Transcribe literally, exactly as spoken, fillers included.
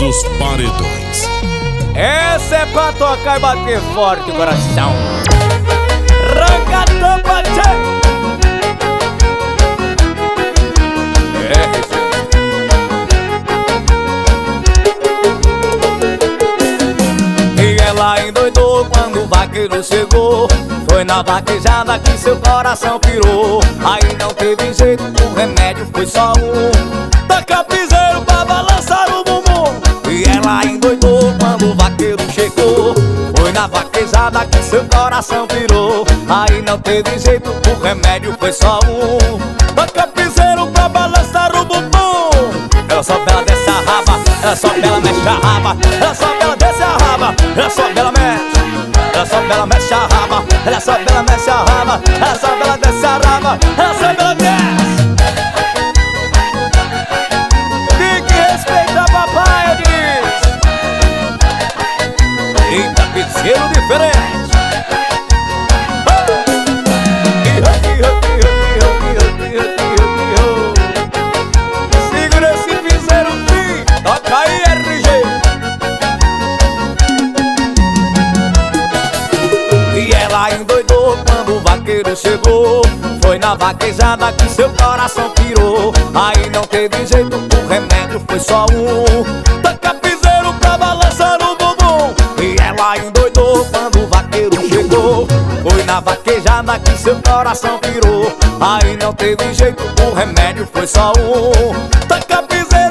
dos paredões. Essa é pra tocar e bater forte o coração. Arranca a tampa, tchê! É, e ela endoidou quando o vaqueiro chegou. Foi na vaquejada que seu coração pirou. Aí não teve jeito, o remédio foi só um. Taca piseiro pra balançar o bumbum. E ela endoidou quando o vaqueiro chegou. Foi na vaquejada que seu coração pirou. Aí não teve jeito, o remédio foi só um. Taca piseiro pra balançar o bumbum. Ela sobe, ela desce a raba. Ela sobe, ela mexe a raba. Ela sobe, ela desce a raba. Ela sobe, ela mexe. Ela sobe, ela mexe a raba. Ela sobe, ela mexe a raba. Ela sobe, ela desce a raba. Ela sobe, ela desce. Tem que respeitar papai, diz. Eita, piseiro diferente. Segura esse piseiro, filho. Toca aí, R G. E ela endoidou quando o vaqueiro chegou. Foi na vaquejada que seu coração pirou. Aí não teve jeito, o remédio foi só um. Taca piseiro pra balançar o bumbum. E ela endoidou quando o vaqueiro chegou. Foi na vaquejada que seu coração pirou. Aí não teve jeito, o remédio foi só um. Taca piseiro